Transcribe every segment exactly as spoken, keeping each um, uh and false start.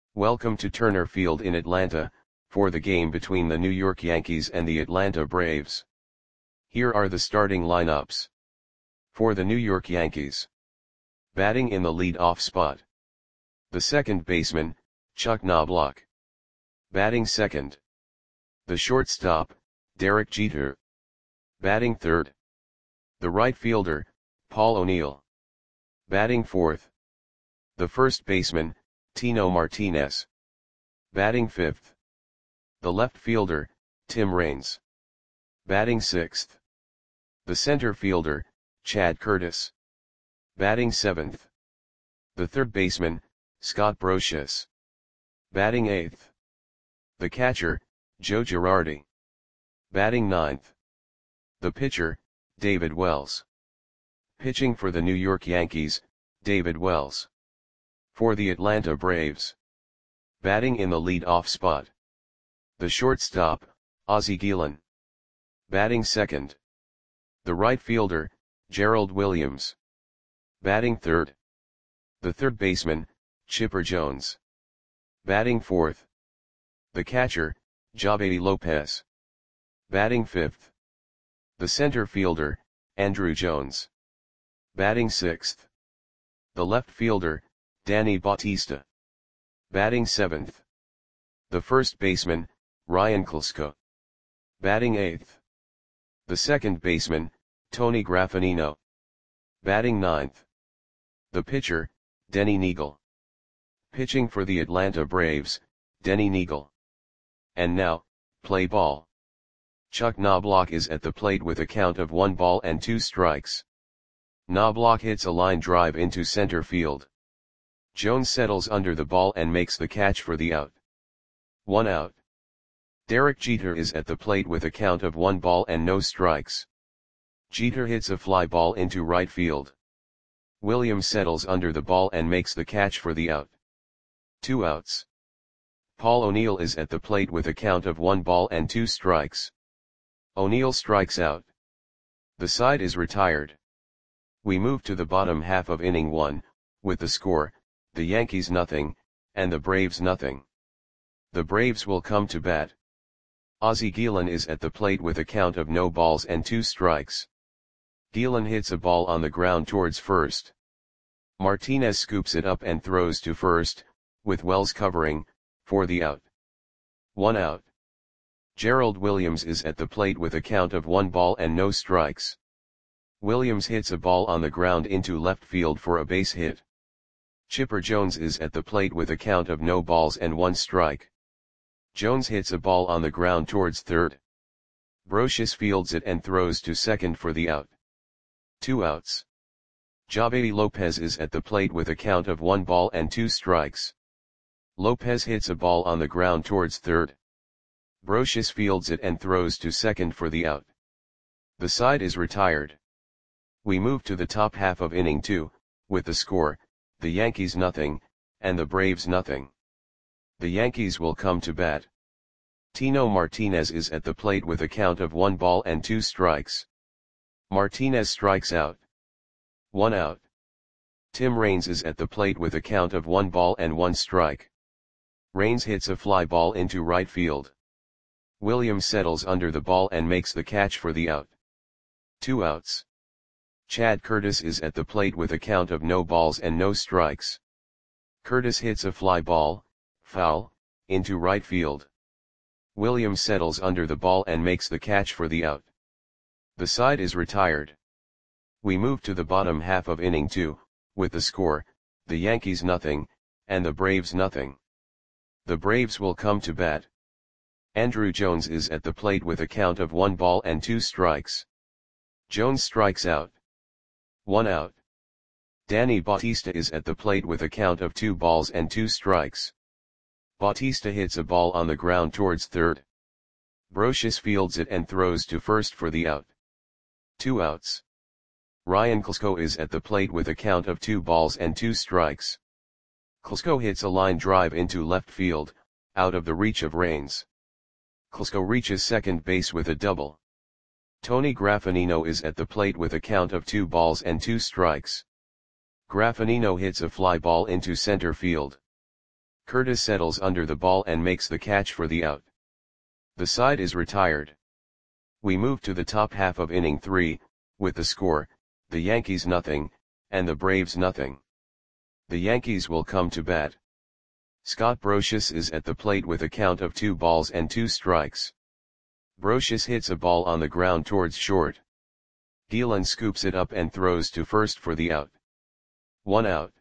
Welcome to Turner Field in Atlanta, for the game between the New York Yankees and the Atlanta Braves. Here are the starting lineups. For the New York Yankees. Batting in the lead-off spot. The second baseman, Chuck Knobloch. Batting second. The shortstop, Derek Jeter. Batting third. The right fielder, Paul O'Neill. Batting fourth. The first baseman, Tino Martinez. Batting fifth. The left fielder, Tim Raines. Batting sixth. The center fielder, Chad Curtis. Batting seventh. The third baseman, Scott Brosius. Batting eighth. The catcher, Joe Girardi. Batting ninth. The pitcher, David Wells. Pitching for the New York Yankees, David Wells. For the Atlanta Braves. Batting in the lead-off spot. The shortstop, Ozzie Guillen. Batting second. The right fielder, Gerald Williams. Batting third. The third baseman, Chipper Jones. Batting fourth. The catcher, Javy Lopez. Batting fifth. The center fielder, Andruw Jones. Batting sixth. The left fielder, Danny Bautista. Batting seventh. The first baseman, Ryan Klesko. Batting eighth. The second baseman, Tony Graffagnino. Batting ninth. The pitcher, Denny Neagle. Pitching for the Atlanta Braves, Denny Neagle. And now, play ball. Chuck Knobloch is at the plate with a count of one ball and two strikes. Knobloch hits a line drive into center field. Jones settles under the ball and makes the catch for the out. One out. Derek Jeter is at the plate with a count of one ball and no strikes. Jeter hits a fly ball into right field. Williams settles under the ball and makes the catch for the out. Two outs. Paul O'Neill is at the plate with a count of one ball and two strikes. O'Neill strikes out. The side is retired. We move to the bottom half of inning one, with the score, the Yankees nothing, and the Braves nothing. The Braves will come to bat. Ozzie Guillen is at the plate with a count of no balls and two strikes. Guillen hits a ball on the ground towards first. Martinez scoops it up and throws to first, with Wells covering, for the out. One out. Gerald Williams is at the plate with a count of one ball and no strikes. Williams hits a ball on the ground into left field for a base hit. Chipper Jones is at the plate with a count of no balls and one strike. Jones hits a ball on the ground towards third. Brosius fields it and throws to second for the out. Two outs. Javy Lopez is at the plate with a count of one ball and two strikes. Lopez hits a ball on the ground towards third. Brosius fields it and throws to second for the out. The side is retired. We move to the top half of inning two, with the score, the Yankees nothing, and the Braves nothing. The Yankees will come to bat. Tino Martinez is at the plate with a count of one ball and two strikes. Martinez strikes out. One out. Tim Raines is at the plate with a count of one ball and one strike. Raines hits a fly ball into right field. Williams settles under the ball and makes the catch for the out. Two outs. Chad Curtis is at the plate with a count of no balls and no strikes. Curtis hits a fly ball, foul, into right field. Williams settles under the ball and makes the catch for the out. The side is retired. We move to the bottom half of inning two, with the score, the Yankees nothing, and the Braves nothing. The Braves will come to bat. Andruw Jones is at the plate with a count of one ball and two strikes. Jones strikes out. One out. Danny Bautista is at the plate with a count of two balls and two strikes. Bautista hits a ball on the ground towards third. Brosius fields it and throws to first for the out. Two outs. Ryan Klesko is at the plate with a count of two balls and two strikes. Klesko hits a line drive into left field, out of the reach of Raines. Klesko reaches second base with a double. Tony Graffagnino is at the plate with a count of two balls and two strikes. Graffagnino hits a fly ball into center field. Curtis settles under the ball and makes the catch for the out. The side is retired. We move to the top half of inning three, with the score, the Yankees nothing, and the Braves nothing. The Yankees will come to bat. Scott Brosius is at the plate with a count of two balls and two strikes. Brosius hits a ball on the ground towards short. Gielan scoops it up and throws to first for the out. One out.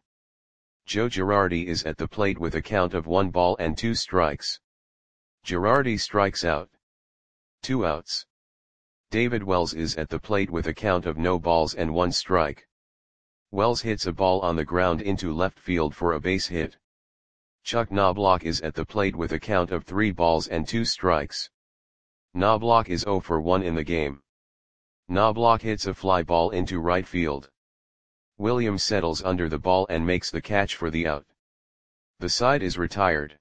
Joe Girardi is at the plate with a count of one ball and two strikes. Girardi strikes out. Two outs. David Wells is at the plate with a count of no balls and one strike. Wells hits a ball on the ground into left field for a base hit. Chuck Knobloch is at the plate with a count of three balls and two strikes. Knobloch is oh for one in the game. Knobloch hits a fly ball into right field. Williams settles under the ball and makes the catch for the out. The side is retired.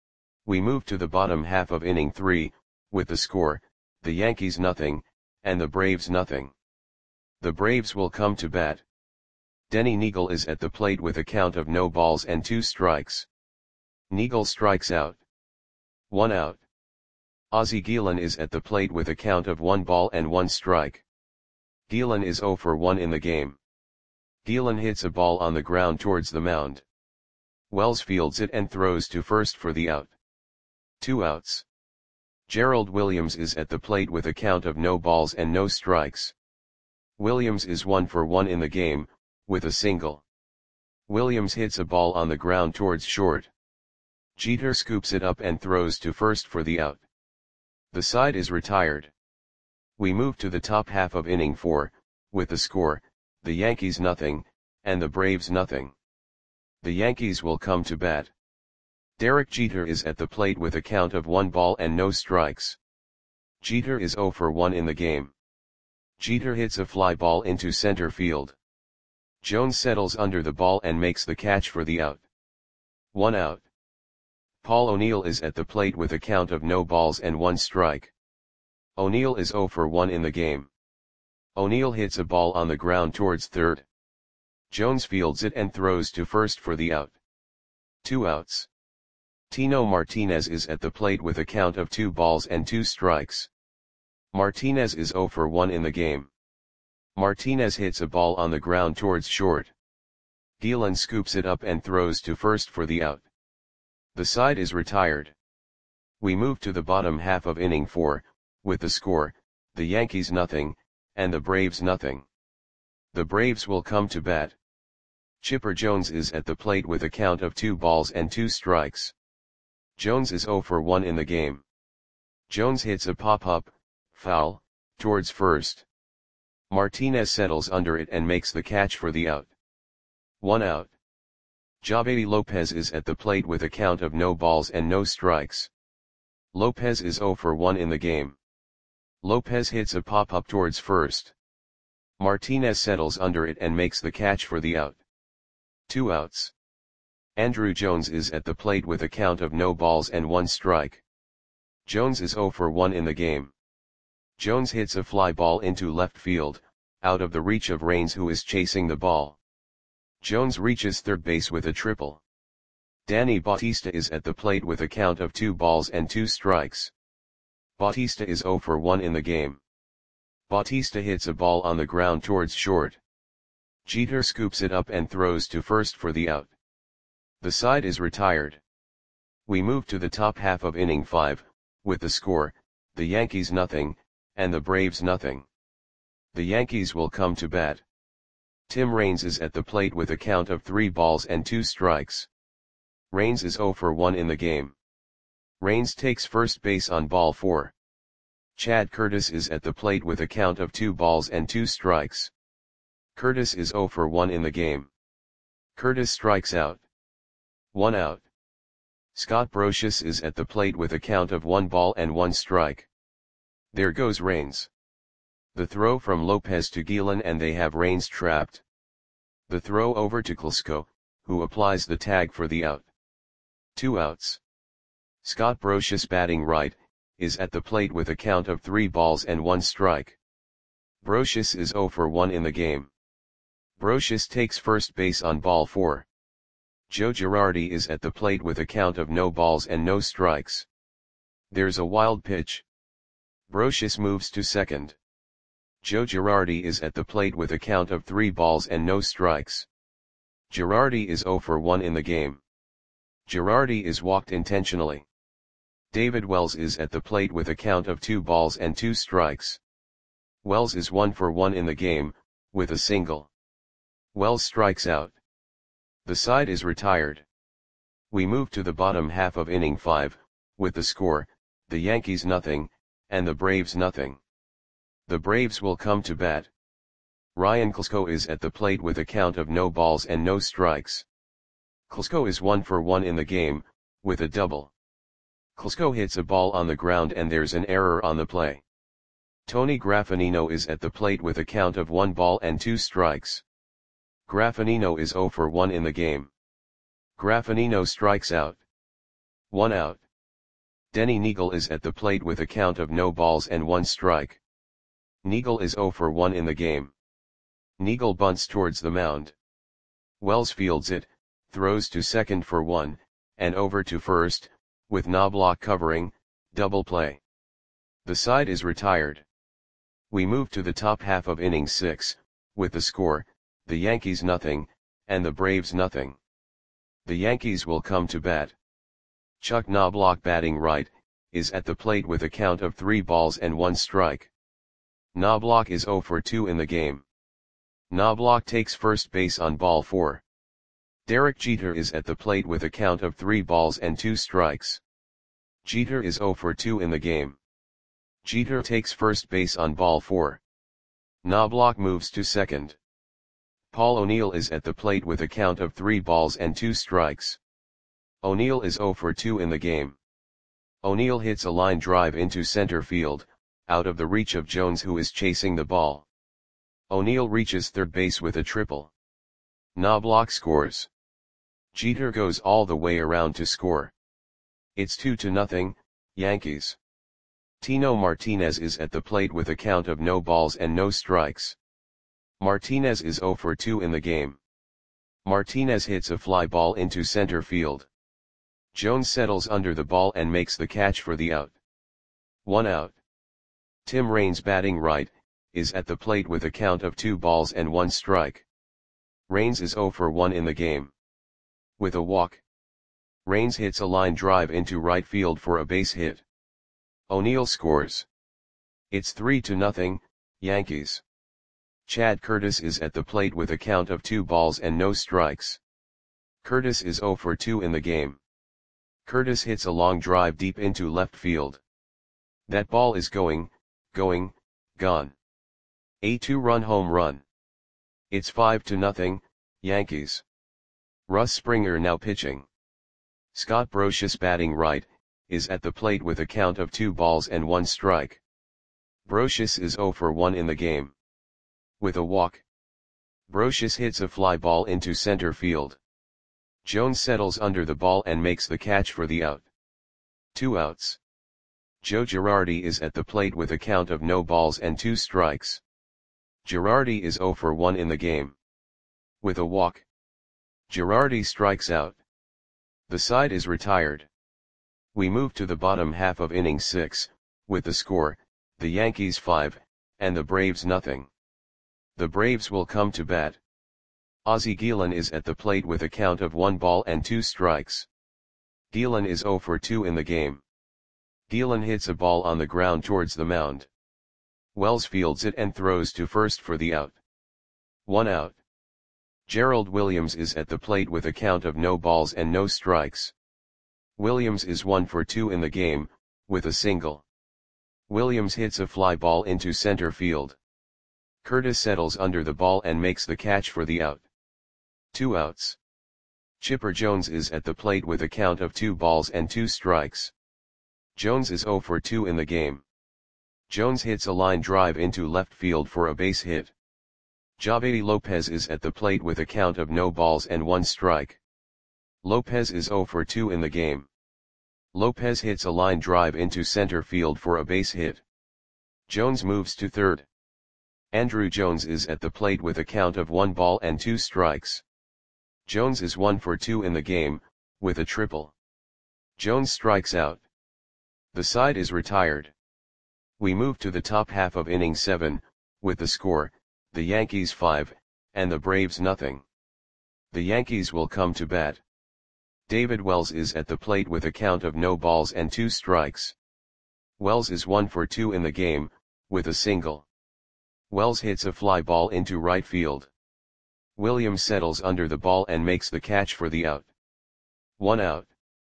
We move to the bottom half of inning three, with the score, the Yankees nothing, and the Braves nothing. The Braves will come to bat. Denny Neagle is at the plate with a count of no balls and two strikes. Neagle strikes out. One out. Ozzie Gielan is at the plate with a count of one ball and one strike. Gielan is oh for one in the game. Gielan hits a ball on the ground towards the mound. Wells fields it and throws to first for the out. Two outs. Gerald Williams is at the plate with a count of no balls and no strikes. Williams is one for one in the game, with a single. Williams hits a ball on the ground towards short. Jeter scoops it up and throws to first for the out. The side is retired. We move to the top half of inning four, with the score, the Yankees nothing, and the Braves nothing. The Yankees will come to bat. Derek Jeter is at the plate with a count of one ball and no strikes. Jeter is oh for one in the game. Jeter hits a fly ball into center field. Jones settles under the ball and makes the catch for the out. One out. Paul O'Neill is at the plate with a count of no balls and one strike. O'Neill is oh for one in the game. O'Neill hits a ball on the ground towards third. Jones fields it and throws to first for the out. Two outs. Tino Martinez is at the plate with a count of two balls and two strikes. Martinez is oh for one in the game. Martinez hits a ball on the ground towards short. Gielan scoops it up and throws to first for the out. The side is retired. We move to the bottom half of inning four, with the score, the Yankees nothing, and the Braves nothing. The Braves will come to bat. Chipper Jones is at the plate with a count of two balls and two strikes. Jones is oh for one in the game. Jones hits a pop-up, foul, towards first. Martinez settles under it and makes the catch for the out. One out. Javy Lopez is at the plate with a count of no balls and no strikes. Lopez is oh for one in the game. Lopez hits a pop-up towards first. Martinez settles under it and makes the catch for the out. Two outs. Andruw Jones is at the plate with a count of no balls and one strike. Jones is oh for one in the game. Jones hits a fly ball into left field, out of the reach of Raines, who is chasing the ball. Jones reaches third base with a triple. Danny Bautista is at the plate with a count of two balls and two strikes. Bautista is oh for one in the game. Bautista hits a ball on the ground towards short. Jeter scoops it up and throws to first for the out. The side is retired. We move to the top half of inning five, with the score, the Yankees nothing, and the Braves nothing. The Yankees will come to bat. Tim Raines is at the plate with a count of three balls and two strikes. Raines is oh for one in the game. Raines takes first base on ball four. Chad Curtis is at the plate with a count of two balls and two strikes. Curtis is oh for one in the game. Curtis strikes out. One out. Scott Brosius is at the plate with a count of one ball and one strike. There goes Raines. The throw from Lopez to Gielan and they have Raines trapped. The throw over to Klesko, who applies the tag for the out. Two outs. Scott Brosius, batting right, is at the plate with a count of three balls and one strike. Brosius is oh for one in the game. Brosius takes first base on ball four. Joe Girardi is at the plate with a count of no balls and no strikes. There's a wild pitch. Brosius moves to second. Joe Girardi is at the plate with a count of three balls and no strikes. Girardi is zero for one in the game. Girardi is walked intentionally. David Wells is at the plate with a count of two balls and two strikes. Wells is one for one in the game, with a single. Wells strikes out. The side is retired. We move to the bottom half of inning five, with the score, the Yankees nothing, and the Braves nothing. The Braves will come to bat. Ryan Klesko is at the plate with a count of no balls and no strikes. Klesko is one for one in the game, with a double. Klesko hits a ball on the ground and there's an error on the play. Tony Graffanino is at the plate with a count of one ball and two strikes. Graffanino is zero for one in the game. Graffanino strikes out. One out. Denny Neagle is at the plate with a count of no balls and one strike. Neagle is zero for one in the game. Neagle bunts towards the mound. Wells fields it, throws to second for one, and over to first, with Knobloch covering, double play. The side is retired. We move to the top half of inning six, with the score, the Yankees nothing, and the Braves nothing. The Yankees will come to bat. Chuck Knobloch, batting right, is at the plate with a count of three balls and one strike. Knobloch is zero for two in the game. Knobloch takes first base on ball four. Derek Jeter is at the plate with a count of three balls and two strikes. Jeter is zero for two in the game. Jeter takes first base on ball four. Knobloch moves to second. Paul O'Neill is at the plate with a count of three balls and two strikes. O'Neill is zero for two in the game. O'Neill hits a line drive into center field, out of the reach of Jones, who is chasing the ball. O'Neill reaches third base with a triple. Knobloch scores. Jeter goes all the way around to score. It's two to nothing, Yankees. Tino Martinez is at the plate with a count of no balls and no strikes. Martinez is zero for two in the game. Martinez hits a fly ball into center field. Jones settles under the ball and makes the catch for the out. One out. Tim Raines, batting right, is at the plate with a count of two balls and one strike. Raines is zero for one in the game. With a walk. Raines hits a line drive into right field for a base hit. O'Neill scores. It's three to nothing, Yankees. Chad Curtis is at the plate with a count of two balls and no strikes. Curtis is zero for two in the game. Curtis hits a long drive deep into left field. That ball is going, going, gone. A two-run home run. It's five to nothing, Yankees. Russ Springer now pitching. Scott Brosius, batting right, is at the plate with a count of two balls and one strike. Brosius is zero for one in the game. With a walk. Brosius hits a fly ball into center field. Jones settles under the ball and makes the catch for the out. Two outs. Joe Girardi is at the plate with a count of no balls and two strikes. Girardi is zero for one in the game. With a walk. Girardi strikes out. The side is retired. We move to the bottom half of inning six, with the score, the Yankees five, and the Braves nothing. The Braves will come to bat. Ozzie Guillen is at the plate with a count of one ball and two strikes. Guillen is zero for two in the game. Guillen hits a ball on the ground towards the mound. Wells fields it and throws to first for the out. One out. Gerald Williams is at the plate with a count of no balls and no strikes. Williams is one for two in the game, with a single. Williams hits a fly ball into center field. Curtis settles under the ball and makes the catch for the out. Two outs. Chipper Jones is at the plate with a count of two balls and two strikes. Jones is zero for two in the game. Jones hits a line drive into left field for a base hit. Javedi Lopez is at the plate with a count of no balls and one strike. Lopez is zero for two in the game. Lopez hits a line drive into center field for a base hit. Jones moves to third. Andruw Jones is at the plate with a count of one ball and two strikes. Jones is one for two in the game, with a triple. Jones strikes out. The side is retired. We move to the top half of inning seven, with the score, the Yankees five, and the Braves nothing. The Yankees will come to bat. David Wells is at the plate with a count of no balls and two strikes. Wells is one for two in the game, with a single. Wells hits a fly ball into right field. Williams settles under the ball and makes the catch for the out. One out.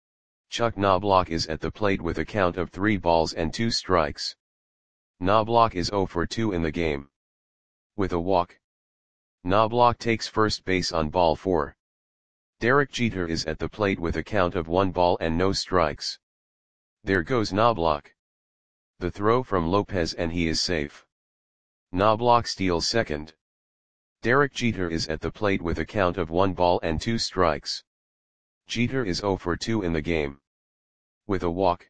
Chuck Knobloch is at the plate with a count of three balls and two strikes. Knobloch is zero for two in the game. With a walk. Knobloch takes first base on ball four. Derek Jeter is at the plate with a count of one ball and no strikes. There goes Knobloch. The throw from Lopez and he is safe. Knobloch steals second. Derek Jeter is at the plate with a count of one ball and two strikes. Jeter is zero for two in the game. With a walk.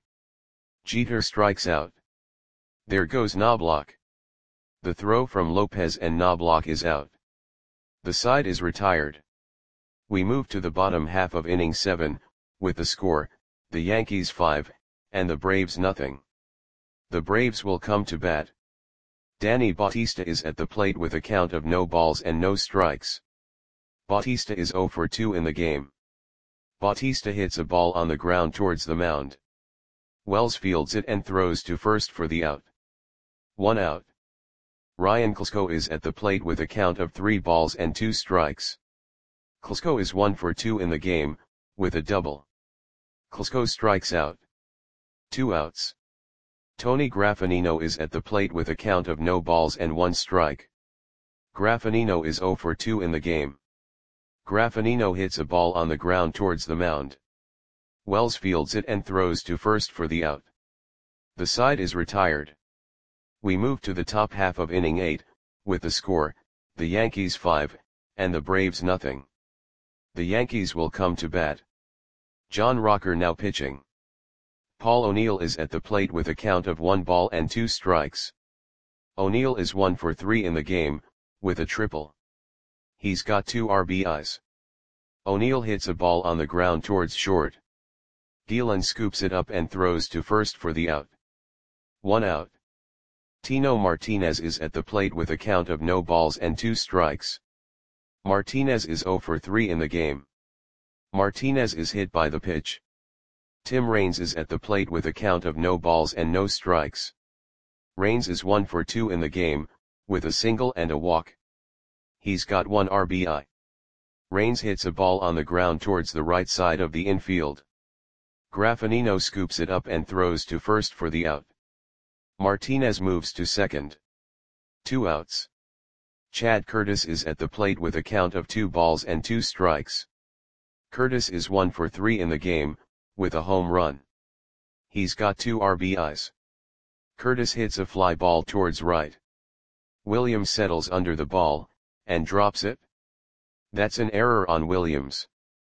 Jeter strikes out. There goes Knobloch. The throw from Lopez and Knobloch is out. The side is retired. We move to the bottom half of inning seven, with the score, the Yankees five, and the Braves nothing. The Braves will come to bat. Danny Bautista is at the plate with a count of no balls and no strikes. Bautista is zero for two in the game. Bautista hits a ball on the ground towards the mound. Wells fields it and throws to first for the out. One out. Ryan Klesko is at the plate with a count of three balls and two strikes. Klesko is one for two in the game, with a double. Klesko strikes out. Two outs. Tony Graffanino is at the plate with a count of no balls and one strike. Graffanino is zero for two in the game. Graffanino hits a ball on the ground towards the mound. Wells fields it and throws to first for the out. The side is retired. We move to the top half of inning eight, with the score, the Yankees five, and the Braves nothing. The Yankees will come to bat. John Rocker now pitching. Paul O'Neill is at the plate with a count of one ball and two strikes. O'Neill is one for three in the game, with a triple. He's got two R B Is. O'Neill hits a ball on the ground towards short. Gielan scoops it up and throws to first for the out. One out. Tino Martinez is at the plate with a count of no balls and two strikes. Martinez is zero for three in the game. Martinez is hit by the pitch. Tim Raines is at the plate with a count of no balls and no strikes. Raines is one for two in the game, with a single and a walk. He's got one R B I. Raines hits a ball on the ground towards the right side of the infield. Graffanino scoops it up and throws to first for the out. Martinez moves to second. Two outs. Chad Curtis is at the plate with a count of two balls and two strikes. Curtis is one for three in the game, with a home run. He's got two R B Is. Curtis hits a fly ball towards right. Williams settles under the ball, and drops it. That's an error on Williams.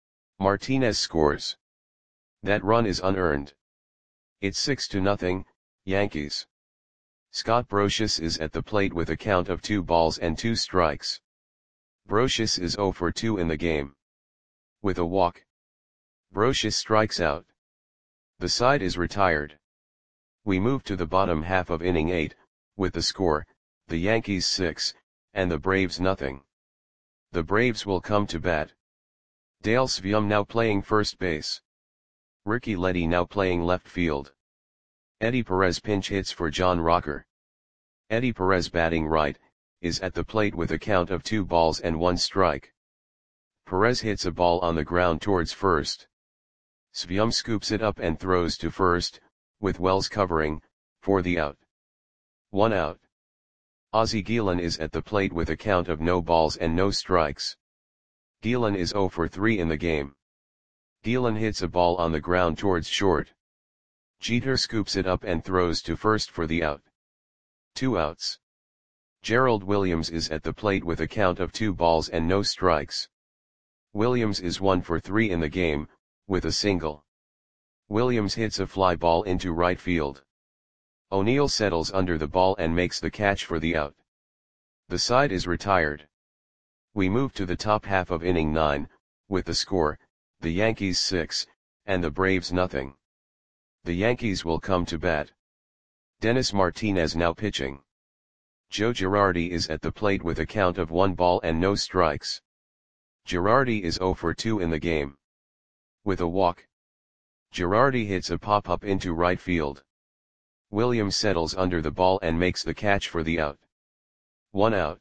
Martinez scores. That run is unearned. It's six to nothing, Yankees. Scott Brosius is at the plate with a count of two balls and two strikes. Brosius is zero for two in the game. With a walk. Brosius strikes out. The side is retired. We move to the bottom half of inning eight, with the score, the Yankees six, and the Braves nothing. The Braves will come to bat. Dale Sveum now playing first base. Ricky Leddy now playing left field. Eddie Perez pinch hits for John Rocker. Eddie Perez batting right, is at the plate with a count of two balls and one strike. Perez hits a ball on the ground towards first. Sveum scoops it up and throws to first, with Wells covering, for the out. One out. Ozzie Gielan is at the plate with a count of no balls and no strikes. Gielan is zero for three in the game. Gielan hits a ball on the ground towards short. Jeter scoops it up and throws to first for the out. Two outs. Gerald Williams is at the plate with a count of two balls and no strikes. Williams is one for three in the game, with a single. Williams hits a fly ball into right field. O'Neill settles under the ball and makes the catch for the out. The side is retired. We move to the top half of inning nine, with the score, the Yankees six, and the Braves nothing. The Yankees will come to bat. Dennis Martinez now pitching. Joe Girardi is at the plate with a count of one ball and no strikes. Girardi is zero for two in the game. With a walk. Girardi hits a pop-up into right field. Williams settles under the ball and makes the catch for the out. One out.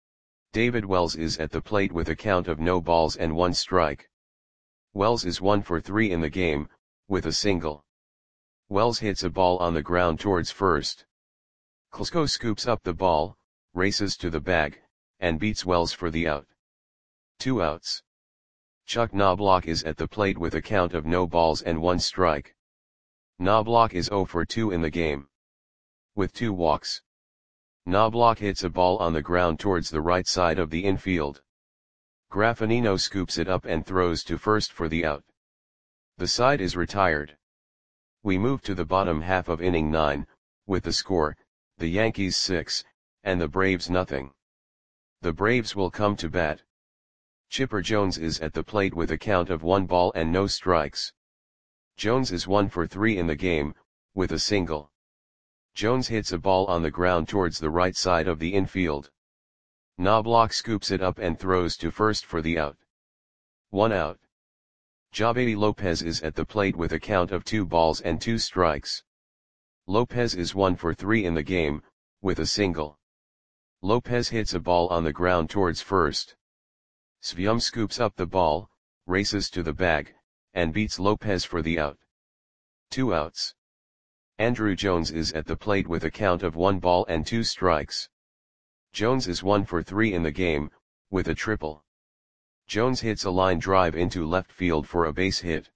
David Wells is at the plate with a count of no balls and one strike. Wells is one for three in the game, with a single. Wells hits a ball on the ground towards first. Klesko scoops up the ball, races to the bag, and beats Wells for the out. Two outs. Chuck Knobloch is at the plate with a count of no balls and one strike. Knobloch is zero for two in the game. With two walks. Knobloch hits a ball on the ground towards the right side of the infield. Graffinino scoops it up and throws to first for the out. The side is retired. We move to the bottom half of inning nine, with the score, the Yankees six, and the Braves nothing. The Braves will come to bat. Chipper Jones is at the plate with a count of one ball and no strikes. Jones is one for three in the game, with a single. Jones hits a ball on the ground towards the right side of the infield. Knobloch scoops it up and throws to first for the out. One out. Javedi Lopez is at the plate with a count of two balls and two strikes. Lopez is one for three in the game, with a single. Lopez hits a ball on the ground towards first. Svium scoops up the ball, races to the bag, and beats Lopez for the out. Two outs. Andruw Jones is at the plate with a count of one ball and two strikes. Jones is one for three in the game, with a triple. Jones hits a line drive into left field for a base hit.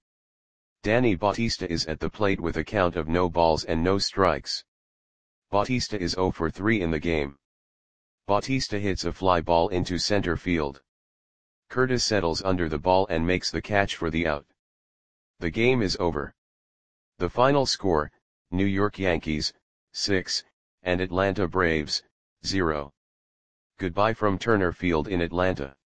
Danny Bautista is at the plate with a count of no balls and no strikes. Bautista is zero for three in the game. Bautista hits a fly ball into center field. Curtis settles under the ball and makes the catch for the out. The game is over. The final score, New York Yankees, six, and Atlanta Braves, zero. Goodbye from Turner Field in Atlanta.